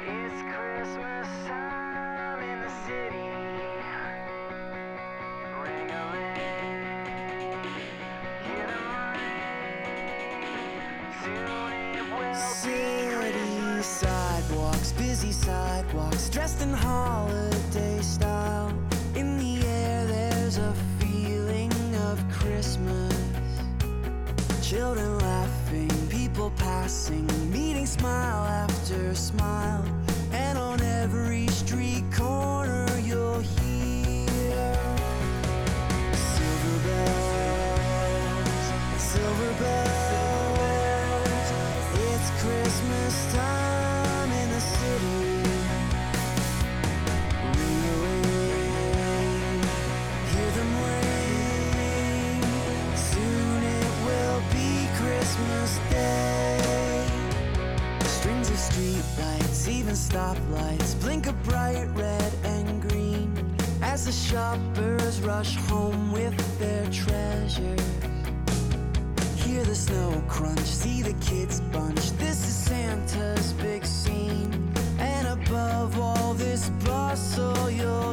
It's Christmas time in the city. Ring-a-ling, hear them ring. Soon it will City sidewalks, busy sidewalks, dressed in holiday style. In the air there's a feeling of Christmas. Children laughing, people passing, meeting smile after smile. And on every street corner you'll hear silver bells, silver bells. It's Christmas time in the city. Ring-a-ling, hear them ring. Soon it will be Christmas Day. Strings of streetlights, even stoplights, blink a bright red and green as the shoppers rush home with their treasures. Hear the snow crunch, see the kids bunch. This is Santa's big scene, and above all this bustle you'll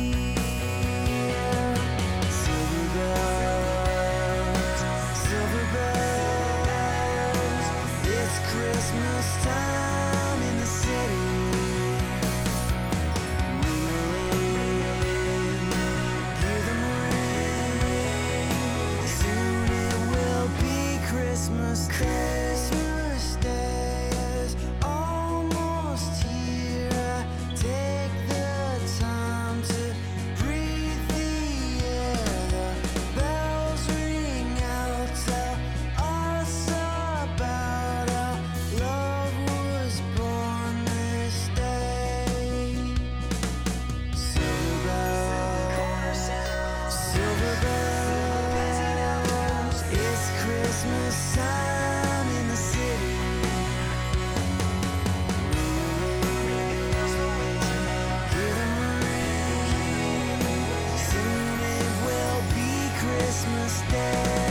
hear silver bells, silver bells. It's Christmas time in the city. Ring-a-ling, hear them ring. Soon it will be Christmas Day. Christmas Day is almost here. Take the time to breathe the air. The bells ring out, tell us about how love was born this day. Silver bells, silver bells. It's Christmas time in the city. Hear them ring. Soon it will be Christmas Day.